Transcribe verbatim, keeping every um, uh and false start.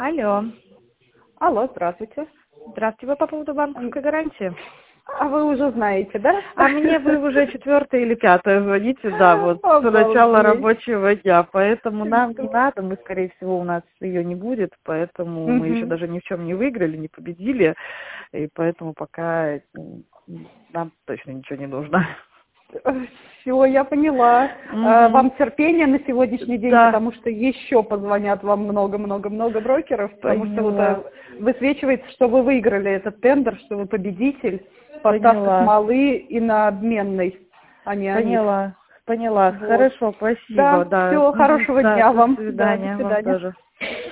Алло. Алло, здравствуйте. Здравствуйте, вы по поводу банковской гарантии? А вы уже знаете, да? А мне вы уже четвертое или пятое звоните, да, вот с Обалдеть. начала рабочего дня, поэтому нам не надо, мы, скорее всего, у нас ее не будет, поэтому мы еще Мгм. даже ни в чем не выиграли, не победили, и поэтому пока м, нам точно ничего не нужно. Все, я поняла. Мгм. А, Вам терпения на сегодняшний день, Да. потому что еще позвонят вам много-много-много брокеров, потому что вот Поняла. а, высвечивается, что вы выиграли этот тендер, что вы победитель, поставка Поняла. смолы и на обменной, а не они. Поняла, поняла. Вот. Хорошо, спасибо, Да, да. все, Мгм. хорошего Да, дня до вам. Да, свидания, до вам свидания. тоже.